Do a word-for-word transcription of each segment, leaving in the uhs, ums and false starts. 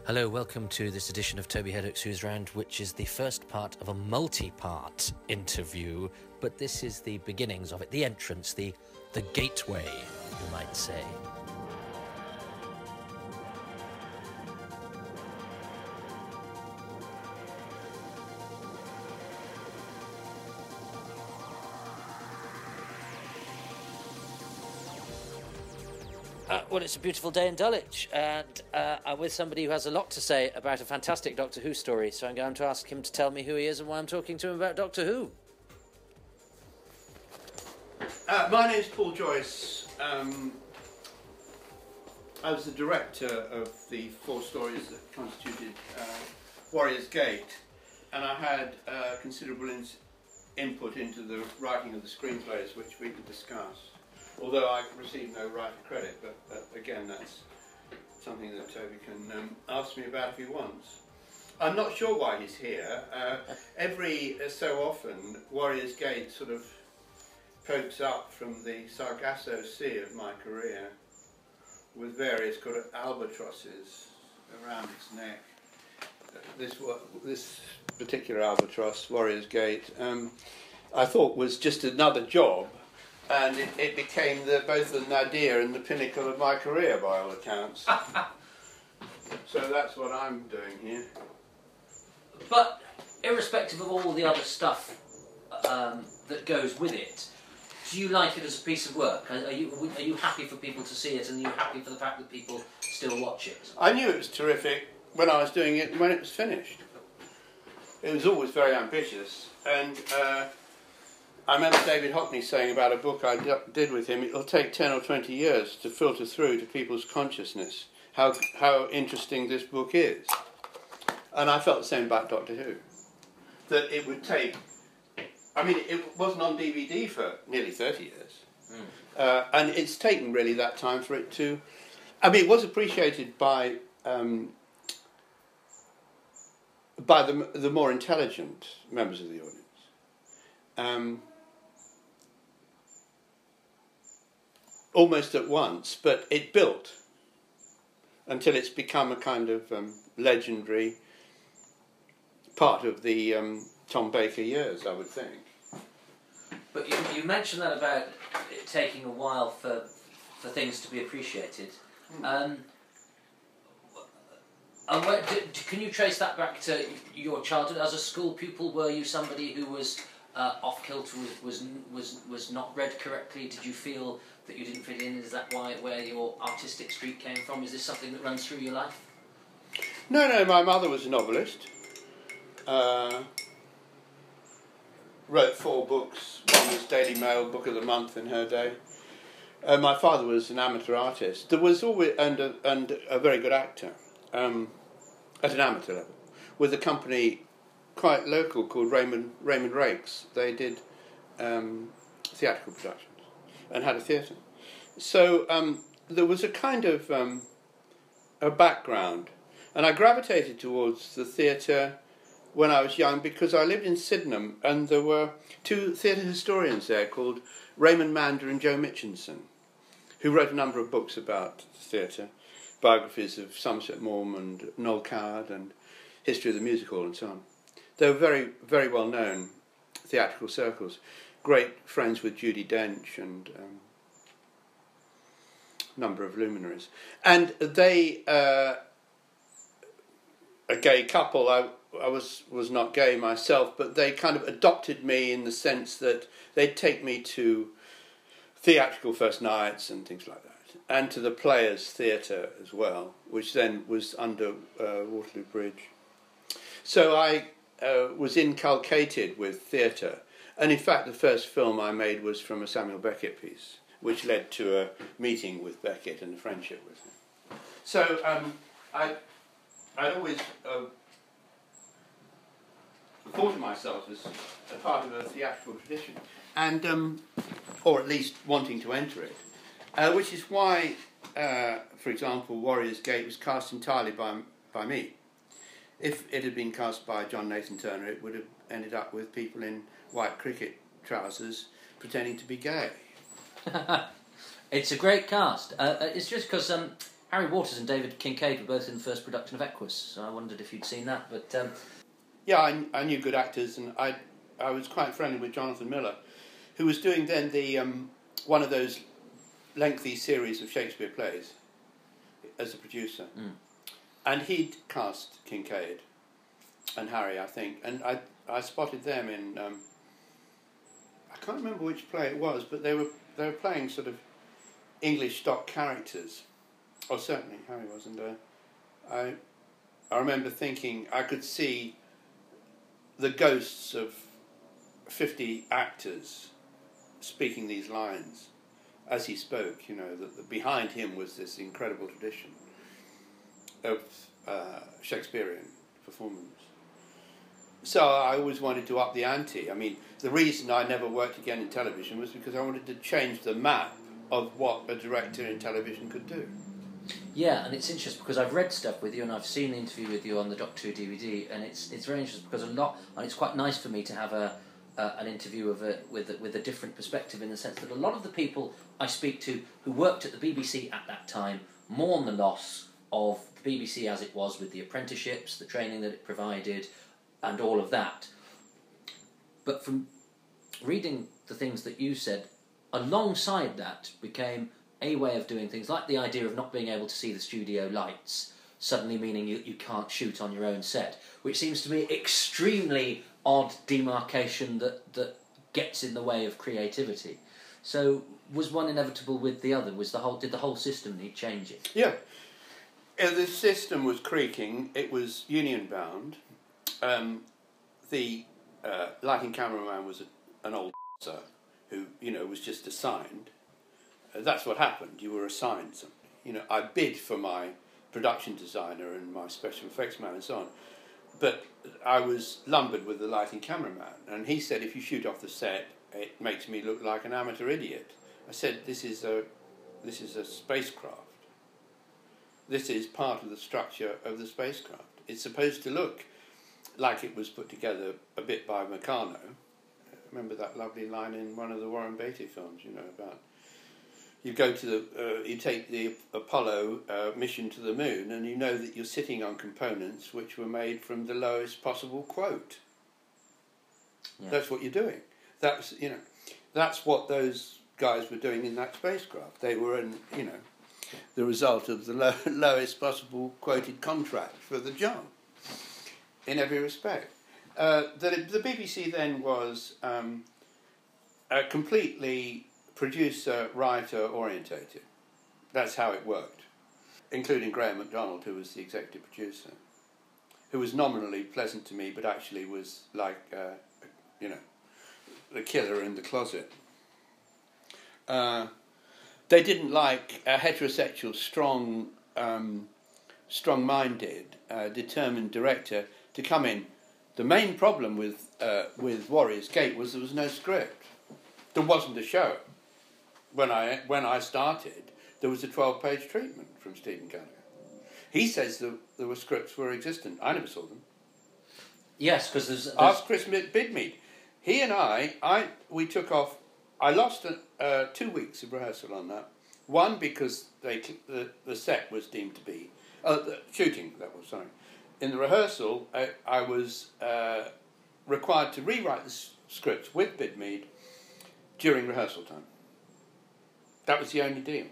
Hello, welcome to this edition of Toby Hadoke's Who's Round, which is the first part of a multi-part interview, but this is the beginnings of it, the entrance, the the gateway, you might say. Uh, well, it's a beautiful day in Dulwich, and uh, I'm with somebody who has a lot to say about a fantastic Doctor Who story, so I'm going to ask him to tell me who he is and why I'm talking to him about Doctor Who. Uh, my name's Paul Joyce. Um, I was the director of the four stories that constituted uh, Warrior's Gate, and I had uh, considerable in- input into the writing of the screenplays, which we can discuss. Although I received no writer credit, but uh, again, that's something that Toby can um, ask me about if he wants. I'm not sure why he's here. Uh, every uh, so often, Warrior's Gate sort of pokes up from the Sargasso Sea of my career with various kind of albatrosses around its neck. Uh, this this particular albatross, Warrior's Gate, um, I thought was just another job. And it, it became the, both the nadir and the pinnacle of my career, by all accounts. So that's what I'm doing here. But irrespective of all the other stuff um, that goes with it, do you like it as a piece of work? Are, are you are you happy for people to see it, and are you happy for the fact that people still watch it? I knew it was terrific when I was doing it and when it was finished. It was always very ambitious, and uh, I remember David Hockney saying about a book I d- did with him, it'll take ten or twenty years to filter through to people's consciousness how how interesting this book is. And I felt the same about Doctor Who. That it would take, I mean, it wasn't on D V D for nearly thirty years. Mm. Uh, and it's taken really that time for it to, I mean, it was appreciated by um, by the, the more intelligent members of the audience. Um, almost at once, but it built until it's become a kind of um, legendary part of the um, Tom Baker years, I would think. But you, you mentioned that about it taking a while for for things to be appreciated. Mm. Um, and where, do, can you trace that back to your childhood as a school pupil? Were you somebody who was uh, off kilter, was, was was was not read correctly? Did you feel that you didn't fit in? Is that why where your artistic streak came from? Is this something that runs through your life? No, no. My mother was a novelist. Uh, wrote four books. One was Daily Mail Book of the Month in her day. Uh, my father was an amateur artist. There was always and a, and a very good actor um, at an amateur level, with a company quite local called Raymond Raymond Rakes. They did um, theatrical productions and had a theatre. So um, there was a kind of um, a background, and I gravitated towards the theatre when I was young because I lived in Sydenham, and there were two theatre historians there called Raymond Mander and Joe Mitchinson, who wrote a number of books about theatre, biographies of Somerset Maugham and Noel Coward and history of the music hall and so on. They were very, very well known theatrical circles, great friends with Judi Dench and um, a number of luminaries. And they, uh, a gay couple, I, I was, was not gay myself, but they kind of adopted me in the sense that they'd take me to theatrical first nights and things like that, and to the Players Theatre as well, which then was under uh, Waterloo Bridge. So I uh, was inculcated with theatre, and in fact the first film I made was from a Samuel Beckett piece, which led to a meeting with Beckett and a friendship with him. So um, I, I'd always uh, thought of myself as a part of a theatrical tradition, and um, or at least wanting to enter it, uh, which is why, uh, for example, Warrior's Gate was cast entirely by by me. If it had been cast by John Nathan Turner, it would have ended up with people in white cricket trousers pretending to be gay. It's a great cast. Uh, it's just because um, Harry Waters and David Kincaid were both in the first production of Equus, so I wondered if you'd seen that. But um... yeah, I, I knew good actors, and I I was quite friendly with Jonathan Miller, who was doing then the um, one of those lengthy series of Shakespeare plays as a producer, mm. and he'd cast Kincaid and Harry, I think, and I I spotted them in um, I can't remember which play it was, but they were they were playing sort of English stock characters. Oh, certainly Harry was, and uh, I I remember thinking I could see the ghosts of fifty actors speaking these lines as he spoke. You know, that behind him was this incredible tradition of uh, Shakespearean performance. So I always wanted to up the ante. I mean, the reason I never worked again in television was because I wanted to change the map of what a director in television could do. Yeah, and it's interesting because I've read stuff with you and I've seen an interview with you on the Doctor Who D V D, and it's it's very interesting because a lot, and it's quite nice for me to have a uh, an interview of a, with a, with a different perspective, in the sense that a lot of the people I speak to who worked at the B B C at that time mourn the loss of the B B C as it was, with the apprenticeships, the training that it provided, and all of that. But from reading the things that you said, alongside that became a way of doing things, like the idea of not being able to see the studio lights, suddenly meaning you, you can't shoot on your own set, which seems to me extremely odd demarcation that, that gets in the way of creativity. So was one inevitable with the other? Was the whole did the whole system need changing? Yeah. Uh, the system was creaking, it was union bound. Um, the uh, lighting cameraman was a, an old sir who, you know, was just assigned. Uh, that's what happened. You were assigned something. You know, I bid for my production designer and my special effects man and so on, but I was lumbered with the lighting cameraman, and he said, if you shoot off the set, it makes me look like an amateur idiot. I said, this is a, this is a spacecraft. This is part of the structure of the spacecraft. It's supposed to look like it was put together a bit by Meccano. Remember that lovely line in one of the Warren Beatty films, you know, about you go to the, uh, you take the Apollo uh, mission to the moon, and you know that you're sitting on components which were made from the lowest possible quote. Yeah. That's what you're doing. That's, you know, that's what those guys were doing in that spacecraft. They were, in, you know, the result of the low, lowest possible quoted contract for the job, in every respect. Uh, the, the B B C then was um, uh, completely producer, writer orientated. That's how it worked, including Graham MacDonald, who was the executive producer, who was nominally pleasant to me, but actually was like, uh, you know, the killer in the closet. Uh, they didn't like a heterosexual, strong, um, strong-minded, uh, determined director to come in. The main problem with uh, with Warriors Gate was there was no script. There wasn't a show. When I when I started, there was a twelve-page treatment from Stephen Gallagher. He says that there were scripts were existent. I never saw them. Yes, because there's, there's... Ask Chris Bidmead. He and I, I we took off. I lost a, uh, two weeks of rehearsal on that. One because they the the set was deemed to be uh, the shooting. That was sorry. In the rehearsal, I, I was uh, required to rewrite the s- script with Bidmead during rehearsal time. That was the only deal.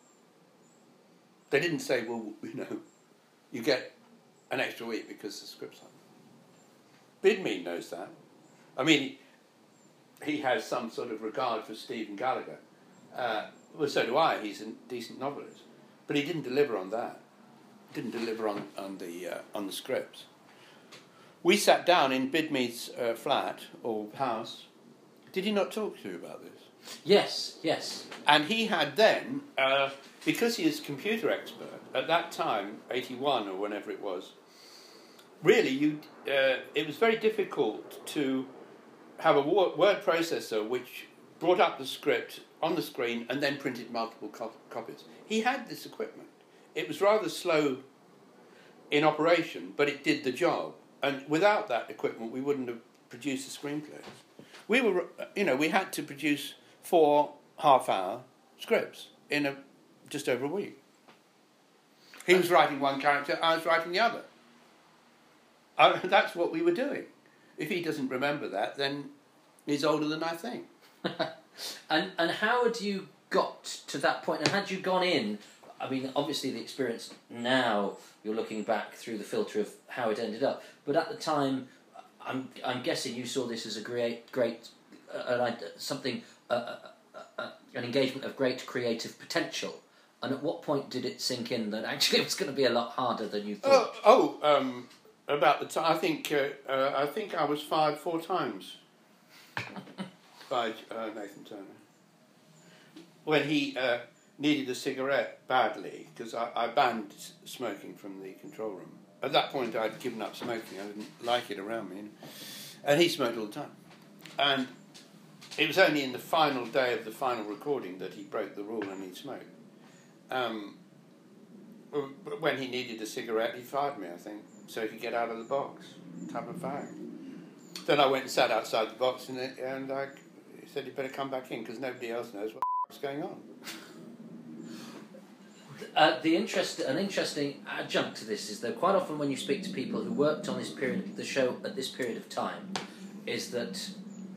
They didn't say, well, you know, you get an extra week because the script's on. Bidmead knows that. I mean, he, he has some sort of regard for Stephen Gallagher. Uh, well, so do I. He's a decent novelist. But he didn't deliver on that. Didn't deliver on, on, the, uh, on the scripts. We sat down in Bidmead's uh, flat, or house. Did he not talk to you about this? Yes, yes. And he had then, uh, because he is a computer expert, at that time, eighty-one or whenever it was, really, you, uh, it was very difficult to have a word processor which brought up the script on the screen and then printed multiple co- copies. He had this equipment. It was rather slow in operation, but it did the job. And without that equipment, we wouldn't have produced the screenplays. We were, you know, we had to produce four half-hour scripts in a just over a week. He was writing one character, I was writing the other. I, that's what we were doing. If he doesn't remember that, then he's older than I think. and and how had you got to that point? And had you gone in? I mean, obviously the experience now, you're looking back through the filter of how it ended up. But at the time, I'm I'm guessing you saw this as a great great uh, something uh, uh, uh, an engagement of great creative potential. And at what point did it sink in that actually it was going to be a lot harder than you thought? Uh, oh, um, about the time I think uh, uh, I think I was fired four times by uh, Nathan Turner when he uh, needed a cigarette badly because I, I banned smoking from the control room. At that point, I'd given up smoking. I didn't like it around me, you know? And he smoked all the time. And it was only in the final day of the final recording that he broke the rule and he smoked. Um, when he needed a cigarette, he fired me, I think, so he could get out of the box, have a fag. Then I went and sat outside the box, and, it, and I he said, "You better come back in because nobody else knows what's going on." Uh, the interest, an interesting adjunct to this is that quite often when you speak to people who worked on this period, the show at this period of time, is that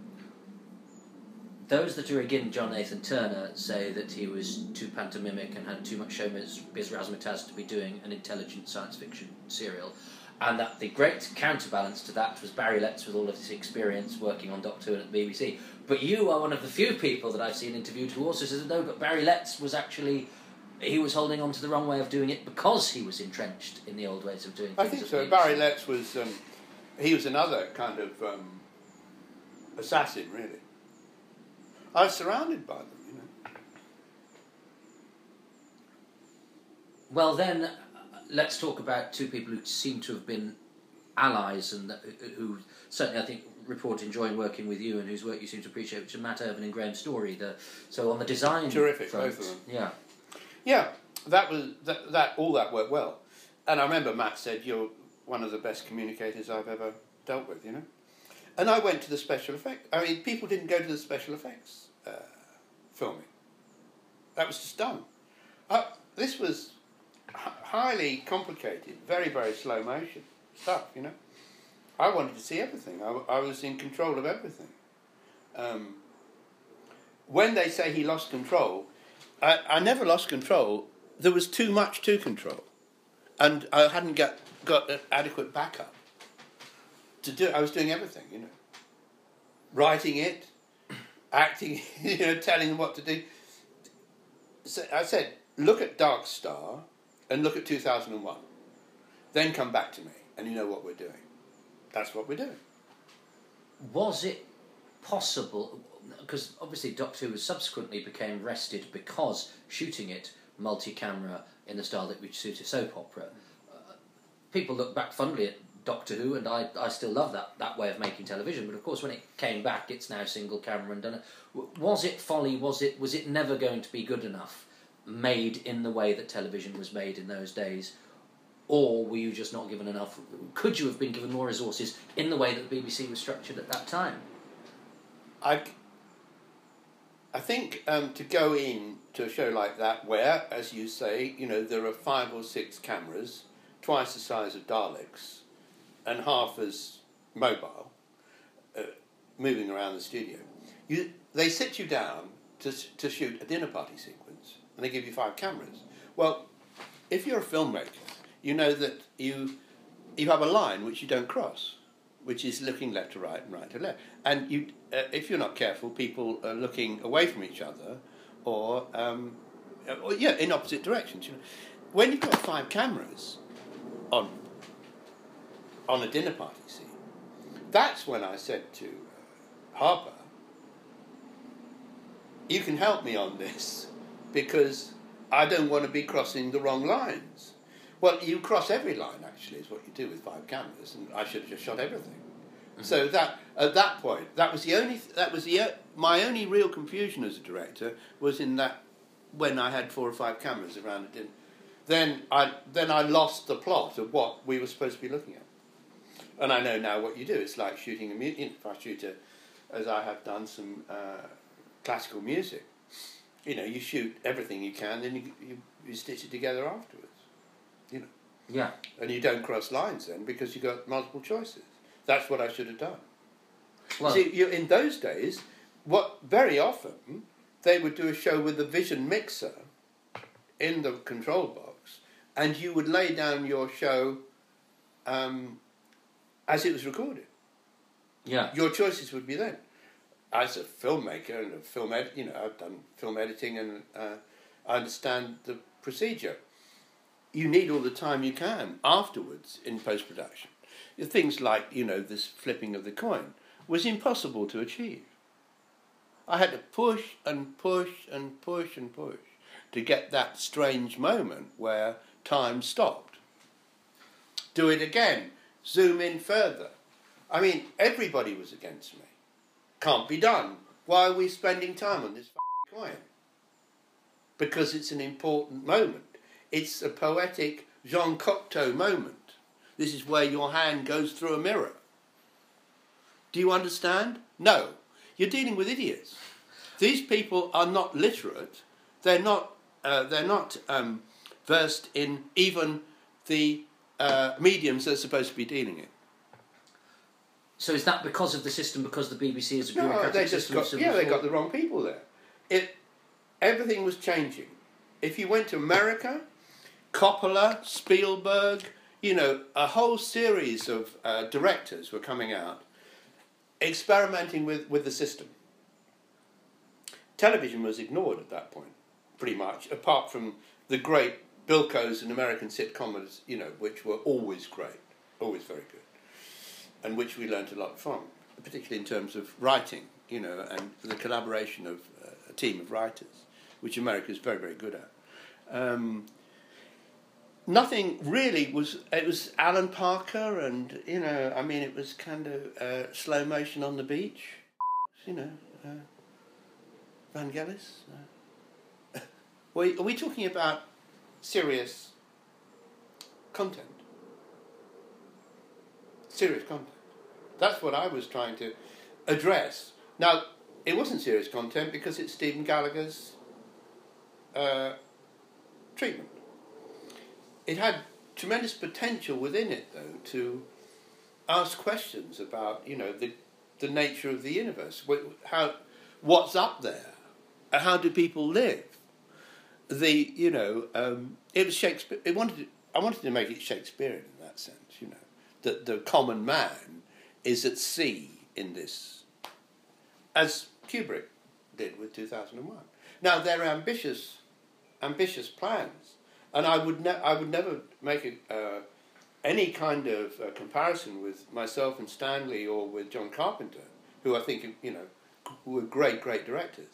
those that are against John Nathan Turner say that he was too pantomimic and had too much showbiz razzmatazz to be doing an intelligent science fiction serial, and that the great counterbalance to that was Barry Letts with all of his experience working on Doctor Who and at the B B C. But you are one of the few people that I've seen interviewed who also says, no, but Barry Letts was actually, he was holding on to the wrong way of doing it because he was entrenched in the old ways of doing things. I think so. Barry Letts was, um, he was another kind of um, assassin, really. I was surrounded by them, you know. Well, then, uh, let's talk about two people who seem to have been allies and uh, who certainly, I think, report enjoying working with you and whose work you seem to appreciate, which are Matt Irvin and Graham Story. The, so on the design Terrific, front, both of them. Yeah. Yeah, that was, that, that, all that worked well. And I remember Matt said, "You're one of the best communicators I've ever dealt with," you know. And I went to the special effects. I mean, people didn't go to the special effects uh, filming. That was just done. Uh, this was h- highly complicated, very, very slow motion stuff, you know. I wanted to see everything. I, I was in control of everything. Um, when they say he lost control, I, I never lost control. There was too much to control. And I hadn't got, got adequate backup to do it. I was doing everything, you know. Writing it, acting, you know, telling them what to do. So I said, look at Dark Star and look at two thousand one. Then come back to me and you know what we're doing. That's what we're doing. Was it possible, because obviously Doctor Who subsequently became rested because shooting it multi-camera in the style that would suit a soap opera. Uh, people look back fondly at Doctor Who, and I, I still love that, that way of making television, but of course when it came back it's now single camera and done it. Was it folly, was it was it never going to be good enough, made in the way that television was made in those days? Or were you just not given enough? Could you have been given more resources in the way that the B B C was structured at that time? I, I think um, to go in to a show like that where, as you say, you know, there are five or six cameras, twice the size of Daleks, and half as mobile, uh, moving around the studio. You, they sit you down to to shoot a dinner party sequence, and they give you five cameras. Well, if you're a filmmaker, you know that you you have a line which you don't cross, which is looking left to right and right to left. And you, uh, if you're not careful, people are looking away from each other, or, um, or yeah, in opposite directions. You know, when you've got five cameras on on a dinner party scene, that's when I said to uh, Harper, "You can help me on this because I don't want to be crossing the wrong lines." Well, you cross every line, actually, is what you do with five cameras, and I should have just shot everything. Mm-hmm. So that at that point, that was the only that was the my only real confusion as a director was in that when I had four or five cameras around it. Didn't, then I then I lost the plot of what we were supposed to be looking at. And I know now what you do. It's like shooting a music. If I shoot a, as I have done, some uh, classical music, you know, you shoot everything you can, then you, you you stitch it together afterwards. Yeah. And you don't cross lines then because you've got multiple choices. That's what I should have done. Well, See, you, in those days, what very often they would do a show with a vision mixer in the control box, and you would lay down your show um, as it was recorded. Yeah. Your choices would be then. As a filmmaker and a film ed- you know, I've done film editing and uh, I understand the procedure. You need all the time you can afterwards in post-production. Things like, you know, this flipping of the coin was impossible to achieve. I had to push and push and push and push to get that strange moment where time stopped. Do it again. Zoom in further. I mean, everybody was against me. Can't be done. Why are we spending time on this f***ing coin? Because it's an important moment. It's a poetic Jean Cocteau moment. This is where your hand goes through a mirror. Do you understand? No. You're dealing with idiots. These people are not literate. They're not. Uh, they're not um, versed in even the uh, mediums they're supposed to be dealing in. So is that because of the system? Because the B B C is a No, bureaucratic they just system? got, yeah, they got the wrong people there. It, everything was changing. If you went to America, Coppola, Spielberg, you know, a whole series of uh, directors were coming out, experimenting with, with the system. Television was ignored at that point, pretty much, apart from the great Bilko's and American sitcoms, you know, which were always great, always very good, and which we learnt a lot from, particularly in terms of writing, you know, and the collaboration of uh, a team of writers, which America is very, very good at. Um, nothing really was, it was Alan Parker and, you know, I mean, it was kind of uh, slow motion on the beach, you know, uh, Vangelis. Uh, are we talking about serious content? Serious content. That's what I was trying to address. Now, it wasn't serious content because it's Stephen Gallagher's uh, treatment. It had tremendous potential within it, though, to ask questions about, you know, the the nature of the universe. How, what's up there? How do people live? The, you know, um, it was Shakespeare. It wanted. To, I wanted to make it Shakespearean in that sense, you know. That the common man is at sea in this, as Kubrick did with two thousand one. Now, they're ambitious, ambitious plans, and I would, ne- I would never make a, uh, any kind of uh, comparison with myself and Stanley or with John Carpenter, who I think, you know, were great, great directors.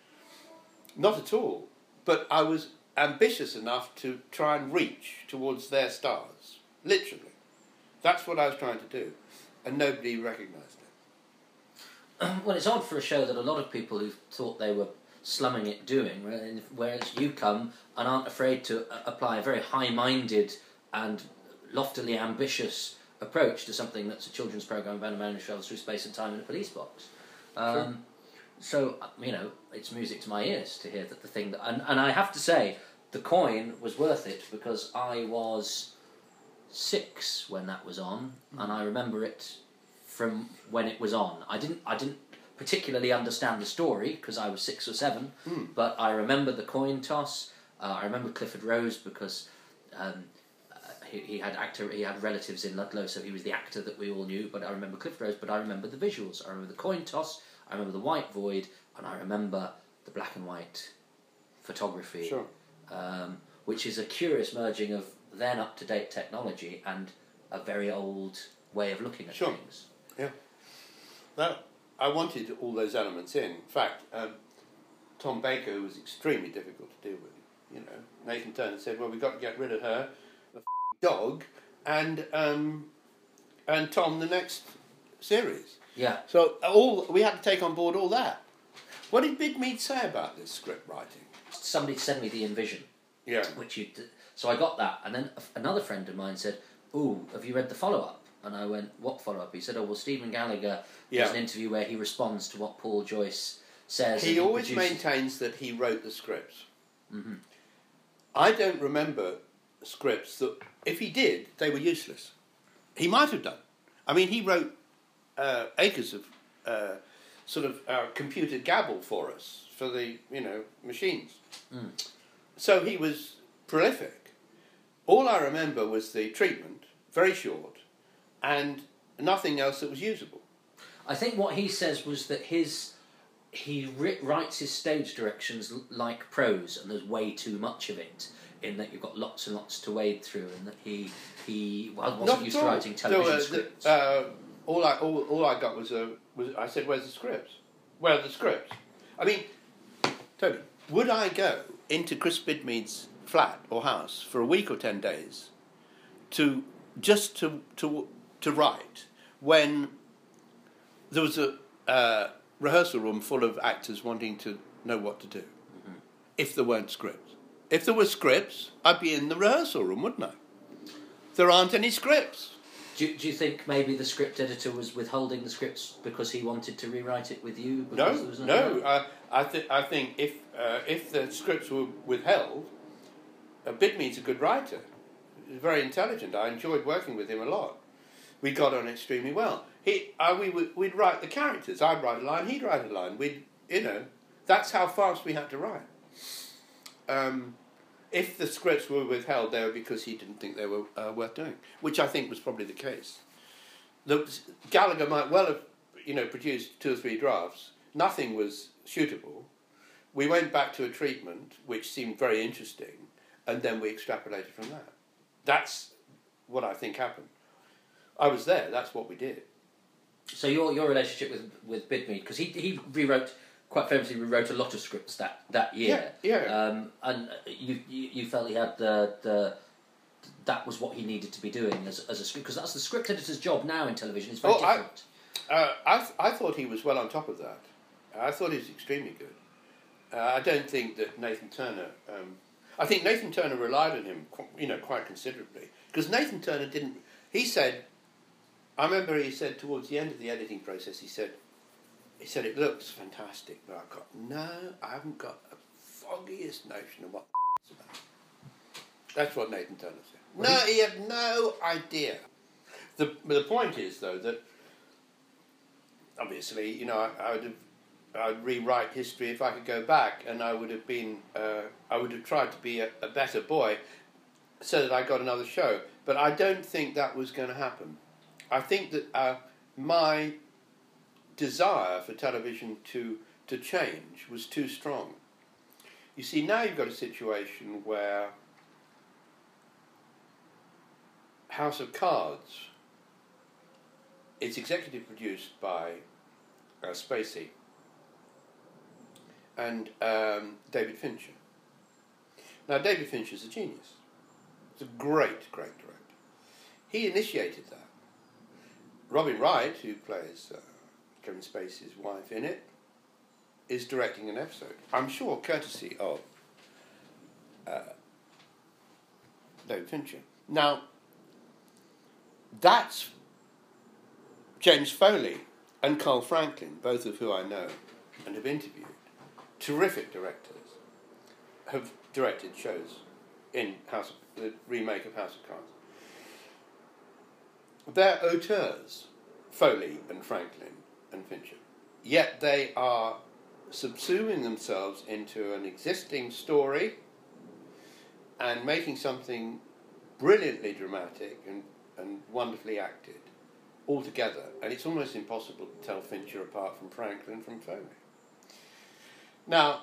Not at all. But I was ambitious enough to try and reach towards their stars, literally. That's what I was trying to do, and nobody recognised it. Well, it's odd for a show that a lot of people who thought they were slumming it doing, whereas you come and aren't afraid to apply a very high-minded and loftily ambitious approach to something that's a children's programme about a man who travels through space and time in a police box. Um, sure. So, you know, it's music to my ears to hear that the thing that... And, and I have to say, the coin was worth it because I was six when that was on, mm. and I remember it from when it was on. I didn't I didn't particularly understand the story because I was six or seven, mm. but I remember the coin toss. Uh, I remember Clifford Rose because um, uh, he, he had actor he had relatives in Ludlow, so he was the actor that we all knew. But I remember Clifford Rose, but I remember the visuals. I remember the coin toss. I remember the white void, and I remember the black and white photography, sure. um, which is a curious merging of then up-to-date technology and a very old way of looking at sure. things. Yeah. That, I wanted all those elements in. In fact, um, Tom Baker was extremely difficult to deal with. You know, Nathan Turner said, "Well, we've got to get rid of her, the f- dog, and um, and Tom the next series." Yeah. So all we had to take on board all that. What did Bidmead say about this script writing? Somebody sent me the Envision. Yeah. Which you did. So I got that, and then another friend of mine said, "Ooh, have you read the follow-up?" And I went, "What follow-up?" He said, "Oh, well, Stephen Gallagher yeah. does an interview where he responds to what Paul Joyce says." He always produces... maintains that he wrote the scripts. Mm-hmm. I don't remember scripts that if he did, they were useless. He might have done. I mean, he wrote uh, acres of uh, sort of uh, computer gabble for us, for the, you know, machines. Mm. So he was prolific. All I remember was the treatment, very short, and nothing else that was usable. I think what he says was that his he ri- writes his stage directions l- like prose, and there's way too much of it, in that you've got lots and lots to wade through, and that he he well, wasn't Not used at to all. writing television So, uh, scripts. The, uh, all I all, all I got was a was I said, "Where's the scripts? Where are the scripts?" I mean, Tony, would I go into Chris Bidmead's flat or house for a week or ten days to just to to to write when there was a uh, rehearsal room full of actors wanting to know what to do? Mm-hmm. If there weren't scripts, if there were scripts, I'd be in the rehearsal room, wouldn't I? There aren't any scripts. Do, do you think maybe the script editor was withholding the scripts because he wanted to rewrite it with you? No, There was no. Uh, I think I think if uh, if the scripts were withheld, uh, Bidmead's a good writer. He's very intelligent. I enjoyed working with him a lot. We got on extremely well. He, uh, we would, we'd write the characters. I'd write a line. He'd write a line. We'd, you know, that's how fast we had to write. Um, If the scripts were withheld, they were because he didn't think they were uh, worth doing, which I think was probably the case. The, Gallagher might well have, you know, produced two or three drafts. Nothing was suitable. We went back to a treatment which seemed very interesting, and then we extrapolated from that. That's what I think happened. I was there. That's what we did. So your your relationship with with Bidmead, because he he rewrote. Quite famously, rewrote a lot of scripts that, that year. Yeah, yeah. Um, and you, you you felt he had the the that was what he needed to be doing as as a script, because that's the script editor's job now in television. It's very Oh, I- different. Uh, I, th- I thought he was well on top of that. I thought he was extremely good. Uh, I don't think that Nathan Turner... Um, I think Nathan Turner relied on him, qu- you know, quite considerably. Because Nathan Turner didn't... He said... I remember he said towards the end of the editing process, he said, he said, it looks fantastic, but I've got no... I haven't got a foggiest notion of what it's about. That's what Nathan Turner said. Well, No, he had no idea. The, the point is, though, that obviously, you know, I, I would have, I'd rewrite history if I could go back, and I would have been, uh, I would have tried to be a, a better boy, so that I got another show. But I don't think that was going to happen. I think that uh, my desire for television to to change was too strong. You see, now you've got a situation where House of Cards, it's executive produced by uh, Spacey and um, David Fincher. Now, David Fincher's a genius. He's a great, great director. He initiated that. Robin Wright, who plays uh, Kevin Spacey's wife in it, is directing an episode. I'm sure courtesy of uh, David Fincher. Now, that's James Foley and Carl Franklin, both of who I know and have interviewed. Terrific directors, have directed shows in House of, the remake of House of Cards. They're auteurs, Foley and Franklin and Fincher. Yet they are subsuming themselves into an existing story and making something brilliantly dramatic and, and wonderfully acted all together. And it's almost impossible to tell Fincher apart from Franklin from Foley. Now,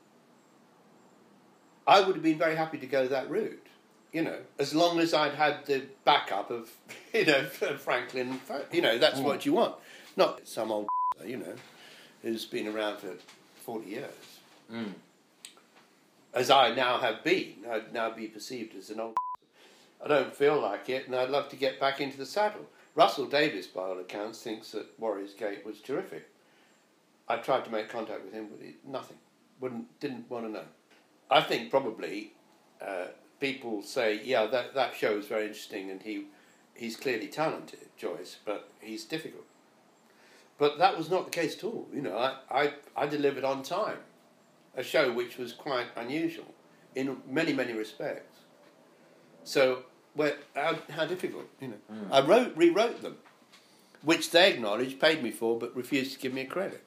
I would have been very happy to go that route, you know, as long as I'd had the backup of, you know, Franklin and Foley. You know, that's mm. what you want. Not some old, you know, who's been around for forty years. Mm. As I now have been. I'd now be perceived as an old... I don't feel like it, and I'd love to get back into the saddle. Russell Davies, by all accounts, thinks that Warriors Gate was terrific. I tried to make contact with him, but he, nothing. Wouldn't, didn't want to know. I think probably uh, people say, yeah, that, that show is very interesting, and he he's clearly talented, Joyce, but he's difficult. But that was not the case at all. You know, I, I, I delivered on time. A show which was quite unusual in many, many respects. So where how, how difficult, you know. Mm. I wrote, rewrote them, which they acknowledged, paid me for, but refused to give me a credit.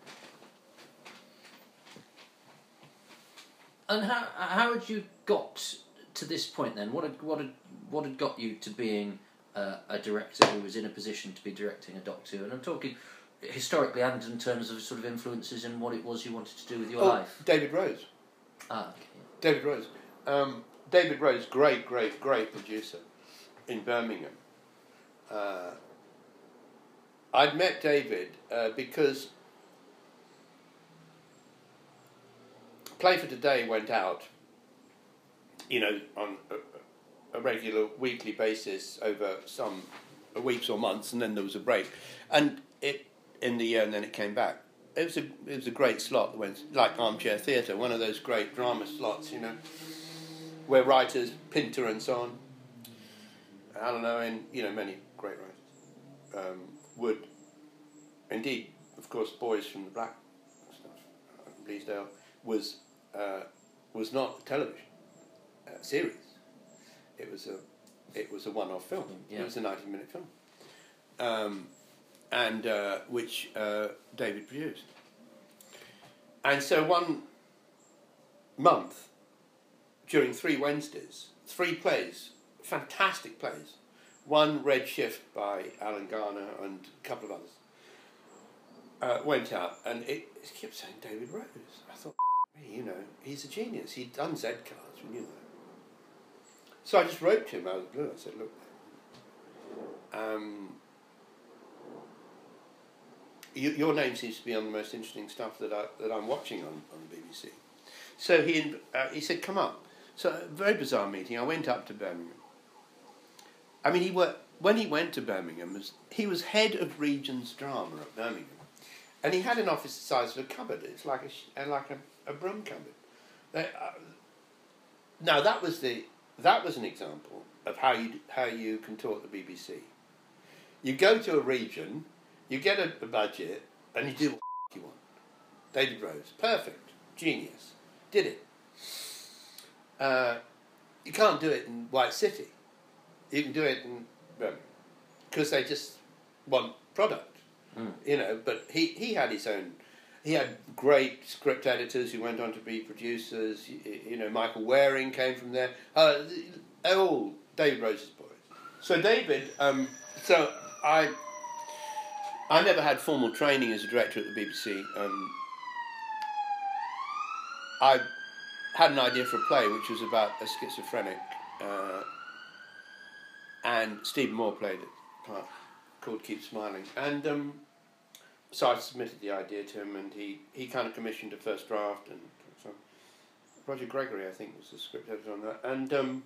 And how how had you got to this point then? What had what had what had got you to being uh, a director who was in a position to be directing a Doctor Who? And I'm talking historically and in terms of sort of influences and what it was you wanted to do with your oh, life. David Rose. Ah, okay. David Rose. Um, David Rose, great, great, great producer in Birmingham. Uh, I'd met David uh, because Play for Today went out, you know, on a, a regular weekly basis over some weeks or months, and then there was a break, and it in the year, and then it came back. It was a it was a great slot that went like Armchair Theatre, one of those great drama slots, you know, where writers, Pinter and so on, Alan Owen, you know, many great writers, um, would indeed, of course, Boys from the Black stuff, uh, Bleasdale was. Uh, was not a television uh, series. It was a it was a one-off film. Yeah. It was a ninety-minute film, um, and uh, which uh, David produced. And so one month, during three Wednesdays, three plays, fantastic plays. One, Red Shift by Alan Garner and a couple of others, uh, went out, and it, it kept saying David Rose. I thought, you know, he's a genius. He'd done Z cards, we knew that. So I just wrote to him out of the blue. I said, look, um, you, your name seems to be on the most interesting stuff that, I, that I'm watching on, on the B B C. So he uh, he said, come up. So a very bizarre meeting. I went up to Birmingham. I mean, he worked, when he went to Birmingham, was, he was head of Regions Drama at Birmingham. And he had an office the size of a cupboard. It's like a, like a a broom cupboard. They, uh, now that was the that was an example of how you how you can talk the B B C. You go to a region, you get a, a budget, and you do what you want. David Rose, perfect, genius, did it. Uh, you can't do it in White City. You can do it in Birmingham because they just want product, mm. you know. But he, he had his own. He had great script editors who went on to be producers. You, you know, Michael Waring came from there. Uh, all David Rose's boys. So David, um, so I, I never had formal training as a director at the B B C. Um, I had an idea for a play which was about a schizophrenic, uh, and Stephen Moore played it, part called Keep Smiling, and. Um, So I submitted the idea to him, and he, he kind of commissioned a first draft, and so Roger Gregory, I think, was the script editor on that, and um,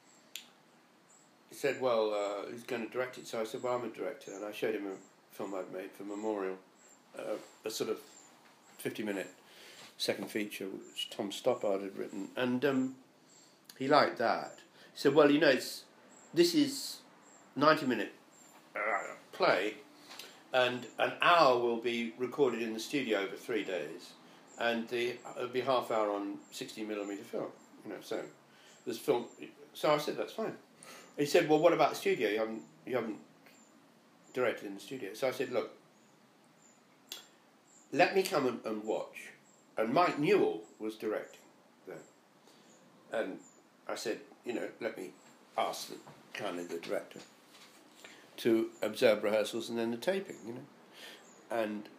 he said, well, uh, he's going to direct it, so I said, well, I'm a director, and I showed him a film I'd made for Memorial, uh, a sort of fifty-minute second feature, which Tom Stoppard had written, and um, he liked that. He said, well, you know, it's this is ninety-minute uh, play, and an hour will be recorded in the studio over three days, and the it'll be half hour on sixty millimeter film. You know, so there's film. So I said that's fine. He said, well, what about the studio? You haven't you haven't directed in the studio. So I said, look, let me come and, and watch. And Mike Newell was directing there, and I said, you know, let me ask the kind of the director to observe rehearsals and then the taping, you know. And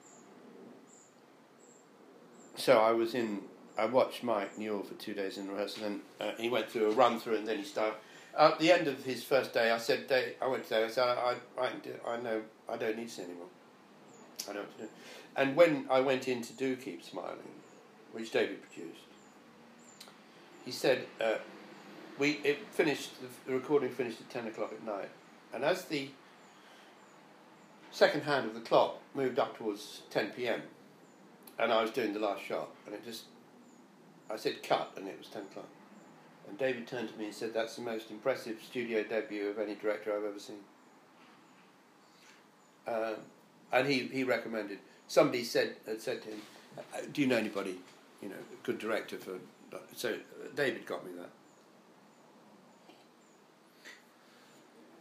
so I was in, I watched Mike Newell for two days in rehearsal, and uh, he went through a run through, and then he started. At the end of his first day, I said, Dave, I went to Dave, I said, I, I, I, I know, I don't need to anymore. I know what to do. And when I went in to do Keep Smiling, which David produced, he said, uh, we it finished, the recording finished at ten o'clock at night, and as the second hand of the clock moved up towards ten p.m, and I was doing the last shot, and it just, I said cut, and it was ten o'clock. And David turned to me and said, that's the most impressive studio debut of any director I've ever seen. Um, and he, he recommended, somebody said had said to him, do you know anybody, you know, a good director for, so David got me that.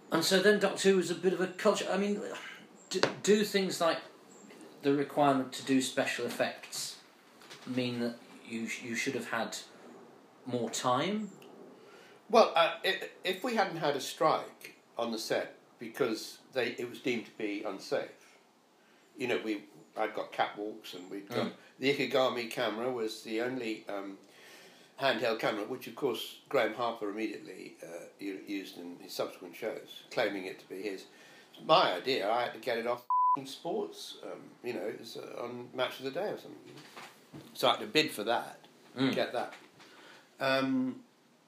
And so then Doctor Who was a bit of a culture. I mean, do, do things like the requirement to do special effects mean that you sh- you should have had more time? Well, uh, if, if we hadn't had a strike on the set because they it was deemed to be unsafe, you know, we I'd got catwalks and we'd got... Mm. The Ikegami camera was the only um, handheld camera, which of course Graham Harper immediately uh, used in his subsequent shows, claiming it to be his. It's my idea. I had to get it off Sports, um, you know, it was uh, on Match of the Day or something. So I had to bid for that, mm. get that. Um,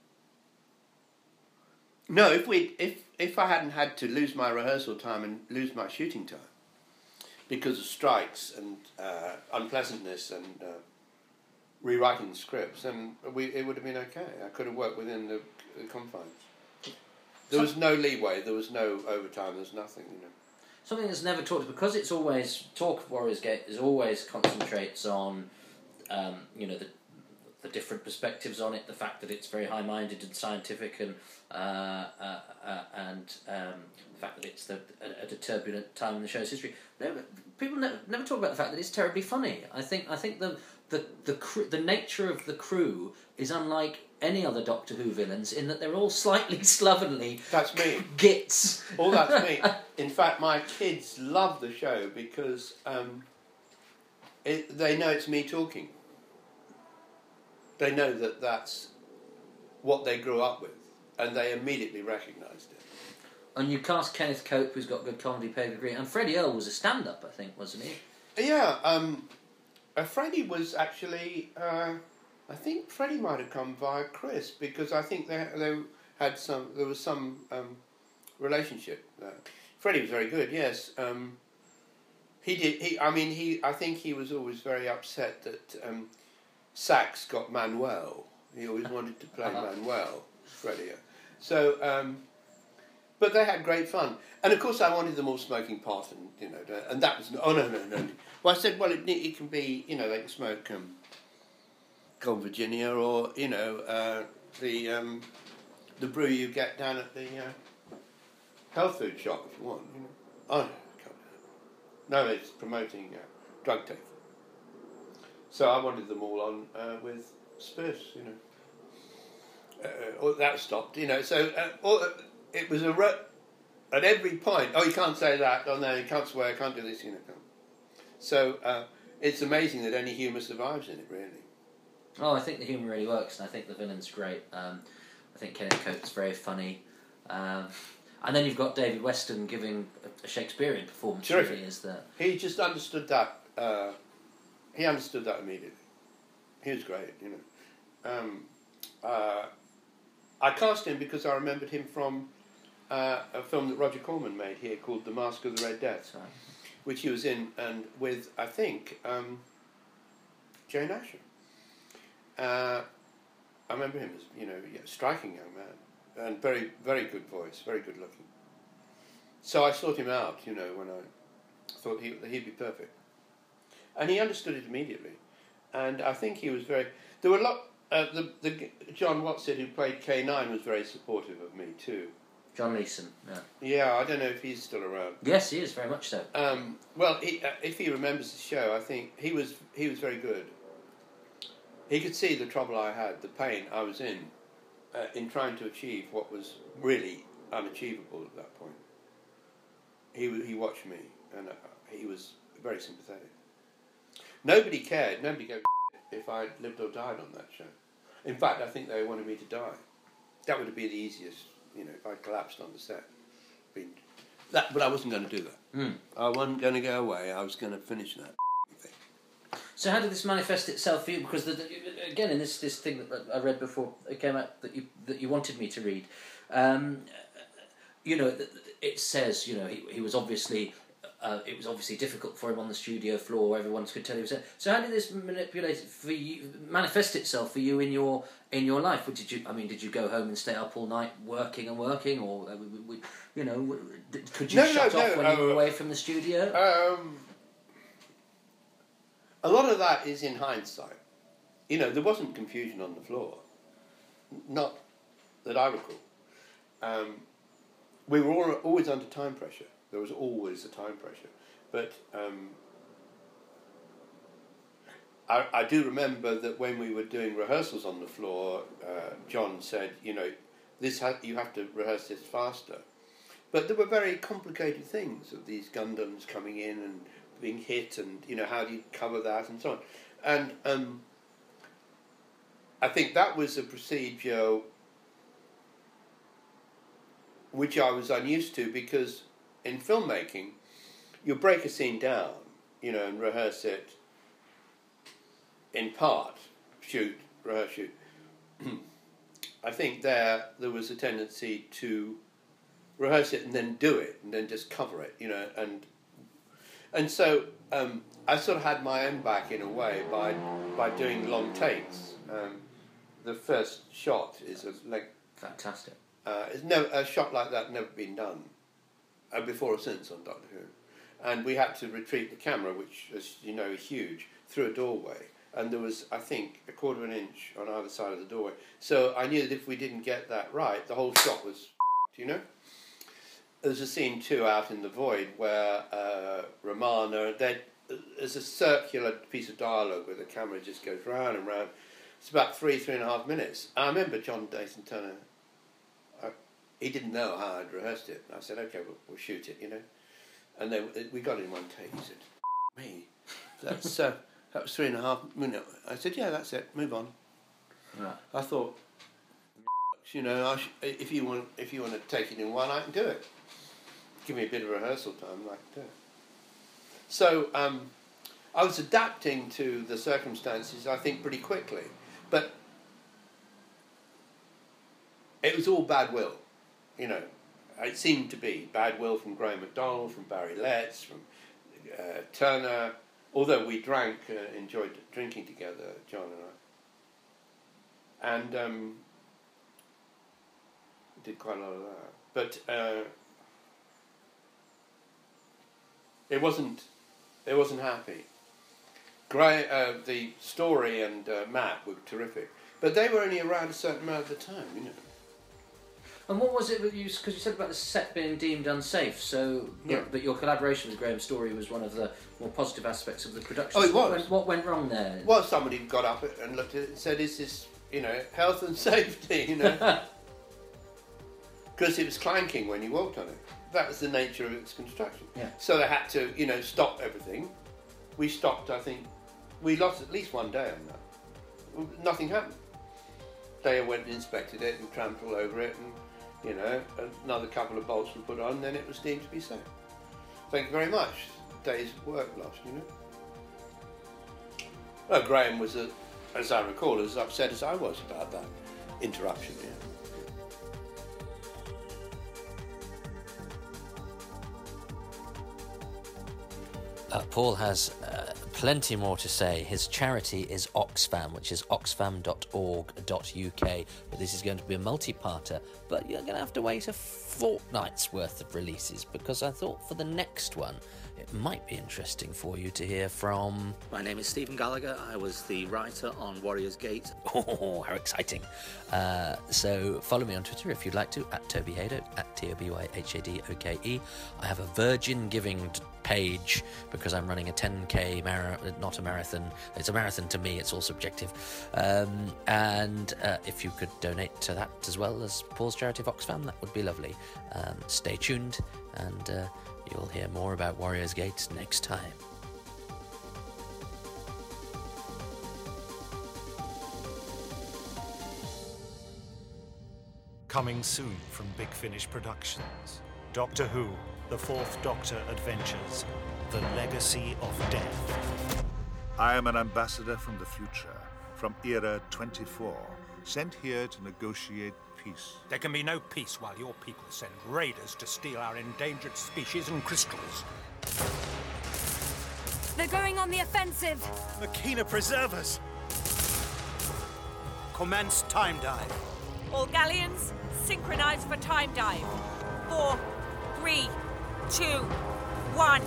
no, if we if if I hadn't had to lose my rehearsal time and lose my shooting time because of strikes and uh, unpleasantness and uh, rewriting scripts, then we it would have been okay. I could have worked within the, the confines. There was no leeway. There was no overtime. There was nothing. You know. Something that's never talked because it's always talk of Warriors Gate is always concentrates on, um, you know, the the different perspectives on it, the fact that it's very high-minded and scientific, and uh, uh, uh, and um, the fact that it's the, at a turbulent time in the show's history. Never, people never never talk about the fact that it's terribly funny. I think I think the the the cr- the nature of the crew is unlike any other Doctor Who villains in that they're all slightly slovenly. That's me. Gits. All that's me. In fact, my kids love the show because um, it, they know it's me talking. They know that that's what they grew up with, and they immediately recognised it. And you cast Kenneth Cope, who's got good comedy pedigree, and Freddie Earle was a stand-up, I think, wasn't he? Yeah, um, uh, Freddie was actually... Uh, I think Freddie might have come via Chris, because I think they they had some there was some um, relationship there. Freddie was very good, yes. Um, he did. He, I mean, he. I think he was always very upset that um, Sax got Manuel. He always wanted to play uh-huh. Manuel, Freddie. So, um, but they had great fun, and of course, I wanted them all smoking pot, and you know, and that was oh no no no. Well, I said, well, it, it can be, you know, they can smoke. Um, Gold Virginia, or you know, uh, the um, the brew you get down at the uh, health food shop if you want. You know, oh no, no, it's promoting uh, drug taking. So I wanted them all on uh, with spirits, you know. Uh, all that stopped, you know. So uh, all, uh, it was a ro- at every point. Oh, you can't say that. Oh no, you can't swear. Can't do this. You know. So uh, it's amazing that any humour survives in it, really. Oh, I think the humour really works, and I think the villain's great. Um, I think Kenneth Coates very funny. Um, and then you've got David Weston giving a Shakespearean performance. Terrific. Really, is that he just understood that. Uh, he understood that immediately. He was great, you know. Um, uh, I cast him because I remembered him from uh, a film that Roger Corman made here called The Mask of the Red Death, right. which he was in, and with I think um, Jane Asher. Uh, I remember him as, you know, a striking young man, and very, very good voice, very good looking. So I sought him out, you know, when I thought he, he'd be perfect. And he understood it immediately. And I think he was very... There were a lot... Uh, the, the John Watson, who played K nine, was very supportive of me, too. John Leeson, yeah. Yeah, I don't know if he's still around. Yes, he is, very much so. Um, well, he, uh, if he remembers the show, I think he was he was very good. He could see the trouble I had, the pain I was in, uh, in trying to achieve what was really unachievable at that point. He he watched me, and uh, he was very sympathetic. Nobody cared, nobody gave a if I lived or died on that show. In fact, I think they wanted me to die. That would be the easiest, you know, if I collapsed on the set. Been, that, but I wasn't going to do that. Mm. I wasn't going to go away, I was going to finish that. So how did this manifest itself for you? Because the, the, again, in this, this thing that I read before it came out that you that you wanted me to read, um, you know, it says, you know, he, he was obviously uh, it was obviously difficult for him on the studio floor. Everyone could tell he was. So how did this manipulate for you, manifest itself for you in your in your life? Or did you? I mean, did you go home and stay up all night working and working, or you know, could you no, shut no, off no, when uh, you were away from the studio? Um. A lot of that is in hindsight. You know, there wasn't confusion on the floor. Not that I recall. Um, we were all, always under time pressure. There was always a time pressure. But um, I, I do remember that when we were doing rehearsals on the floor, uh, John said, you know, this ha- you have to rehearse this faster. But there were very complicated things of these Gundams coming in and being hit, and you know, how do you cover that and so on. And um, I think that was a procedure which I was unused to, because in filmmaking you break a scene down, you know, and rehearse it in part, shoot, rehearse, shoot. I think there there was a tendency to rehearse it and then do it and then just cover it, you know, and and so um, I sort of had my own back in a way by by doing long takes. Um, the first shot is a, like fantastic. Uh, it's never a shot like that never been done uh, before or since on Doctor Who, and we had to retreat the camera, which, as you know, is huge, through a doorway. And there was, I think, a quarter of an inch on either side of the doorway. So I knew that if we didn't get that right, the whole shot was, you know? There's a scene, too, out in the void where uh, Romana, there's a circular piece of dialogue where the camera just goes round and round. It's about three, three and a half minutes. I remember John Dayton Turner, I, he didn't know how I'd rehearsed it. I said, OK, we'll, we'll shoot it, you know? And then we got it in one take. He said, me? That's so... Uh, That was three and a half minutes. I said, yeah, that's it, move on. Right. I thought, you know, I sh- if you want if you want to take it in one, I can do it. Give me a bit of rehearsal time, I can do it. So um, I was adapting to the circumstances, I think, pretty quickly. But it was all bad will, you know. It seemed to be bad will from Graham MacDonald, from Barry Letts, from uh, Turner. Although we drank, uh, enjoyed drinking together, John and I, and um, did quite a lot of that. But uh, it wasn't, it wasn't happy. Gray, uh, the story and uh, Matt were terrific, but they were only around a certain amount of the time, you know. And what was it that you, because you said about the set being deemed unsafe, so Yeah. but your collaboration with Graham Story was one of the more positive aspects of the production. Oh, it What was. went, what went wrong there? Well, somebody got up and looked at it and said, is this, you know, health and safety, you know? Because it was clanking when you walked on it. That was the nature of its construction. Yeah. So they had to, you know, stop everything. We stopped, I think, we lost at least one day on that. Nothing happened. They went and inspected it and tramped all over it, and you know, another couple of bolts were put on, then it was deemed to be safe. Thank you very much. Day's work lost, you know. Well, Graham was, a, as I recall, as upset as I was about that interruption, yeah. Uh, Paul has uh, plenty more to say. His charity is Oxfam, which is oxfam dot org dot U K. But this is going to be a multi-parter, but you're going to have to wait a fortnight's worth of releases, because I thought for the next one it might be interesting for you to hear from... My name is Stephen Gallagher. I was the writer on Warriors Gate. Oh, how exciting. Uh, so follow me on Twitter if you'd like to, at Toby Hadoke, at T O B Y H A D O K E. I have a Virgin Giving page because I'm running a ten K, mar- not a marathon. It's a marathon to me, it's all subjective. Um, and uh, if you could donate to that as well as Paul's charity of Oxfam, that would be lovely. Um, stay tuned, and uh, you'll hear more about Warriors Gate next time. Coming soon from Big Finish Productions. Doctor Who, The Fourth Doctor Adventures, The Legacy of Death. I am an ambassador from the future, from Era twenty-four, sent here to negotiate peace. There can be no peace while your people send raiders to steal our endangered species and crystals. They're going on the offensive. Makina, preserve us! Commence time dive. All galleons, synchronize for time dive. Four, three, two, one.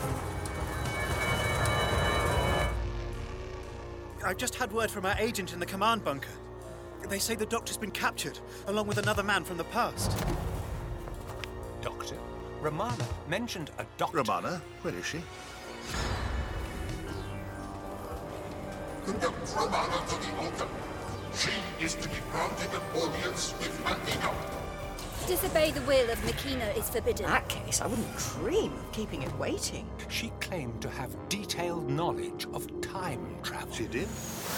I've just had word from our agent in the command bunker. They say the Doctor's been captured, along with another man from the past. Doctor. Romana mentioned a doctor. Romana, where is she? Conduct Romana to the altar. She is to be granted an audience with Athena. Disobey the will of Machina is forbidden. In that case, I wouldn't dream of keeping it waiting. She claimed to have detailed knowledge of time travel. She did?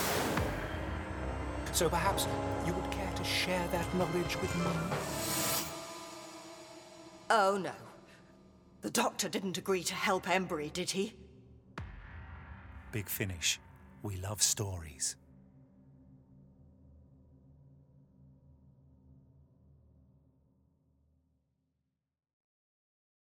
So perhaps you would care to share that knowledge with me? Oh, no. The Doctor didn't agree to help Embry, did he? Big Finish. We love stories.